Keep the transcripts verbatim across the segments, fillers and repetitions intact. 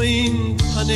این تن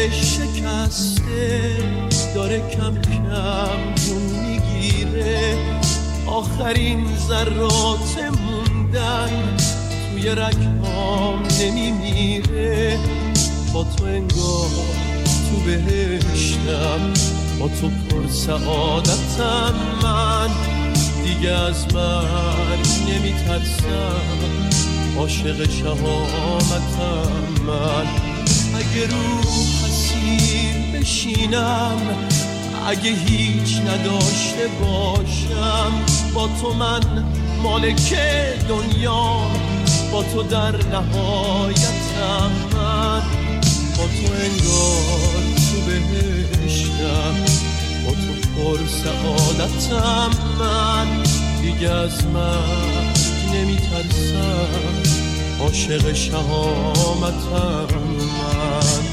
شکسته داره کم کم جون میگیره، آخرین ذرات موندن توی رگهام نمیمیره. با تو انگار تو بهشتم، با تو پر سعادتم، من دیگه از مرگ نمیترسم، عاشق شهامتم. من اگه رو حسیر بشینم، اگه هیچ نداشته باشم، با تو من مالک دنیا، با تو در نهایتم. من با تو انگار تو بهشتم، با تو پر سعادتم. من دیگه از مرگ نمیترسم، عاشق شهامتم. من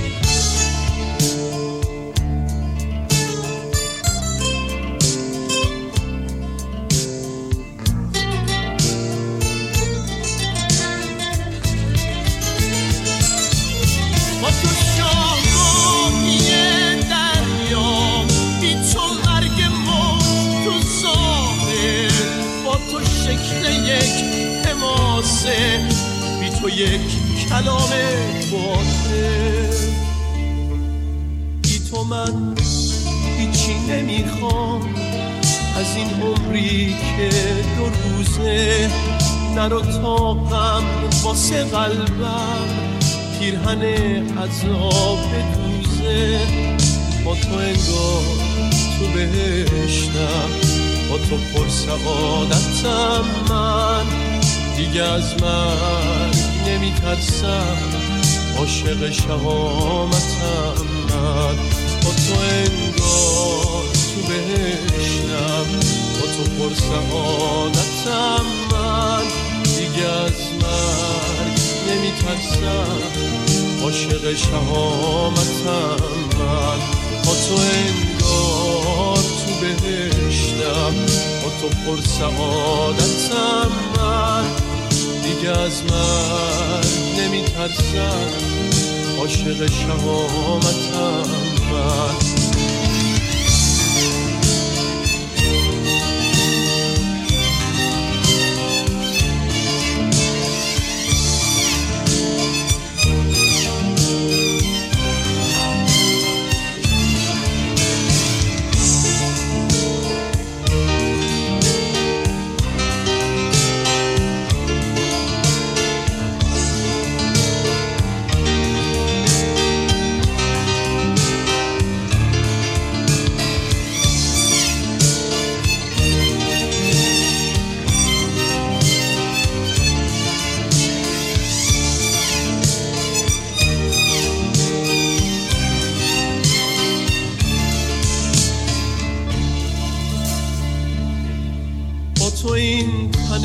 بی تو یک کلام باطل، بی تو من هیچی نمیخوام از این عمری که دو روزه. نرو تا غم واسه قلبم پیرهن عذاب بدوزه. با تو انگار تو بهشتم، با تو پر سعادتم. من دیگه از مرگ نمیترسم، عاشق شهامتم. من با تو انگار تو بهشتم، با تو پر سعادتم. من دیگه از مرگ نمیترسم، عاشق شهامتم. من با تو انگار تو بهشتم، با تو پر سعادتم. من دیگه از مرگ نمیترسم، عاشق شهامتم. من تو این تن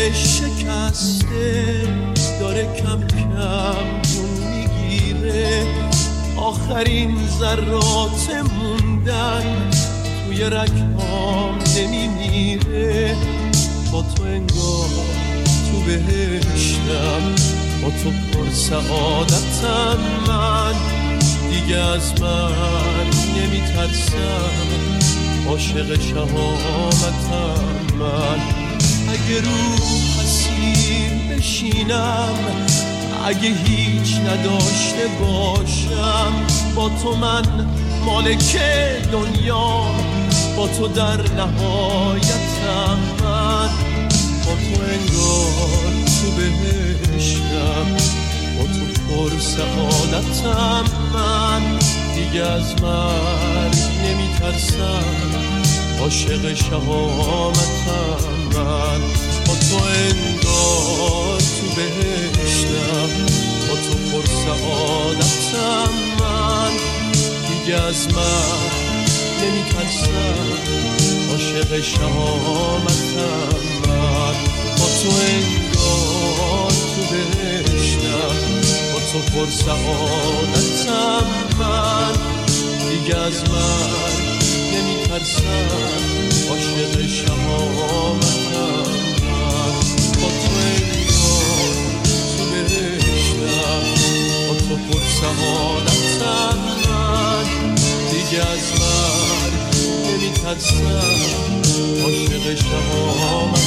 شکسته داره کم کم جون میگیره، آخرین ذرات موندن توی رگهام نمیمیره. با تو انگار تو بهشتم، با تو پر سعادتم. من دیگه از مرگ نمیترسم، عاشق شهامتم. من اگه رو حسیر بشینم، اگه هیچ نداشته باشم، با تو من مالک دنیا، با تو در نهایتم. من با تو انگار تو بهشتم، با تو پر سعادتم. من دیگه از مرگ نمیترسم، عاشق شهامتم. من با تو انگار تو بهشتم، با تو پر سعادتم. من دیگه از مرگ نمیترسم، عاشق شهامتم. من با تو انگار تو بهشتم، با تو پر سعادتم. من دیگه از مرگ نمیترسم، عاشق شهامتم. من با تو انگار تو بهشتم، با تو تو پر سعادتم من دیگه از من نمیترسم عاشق شما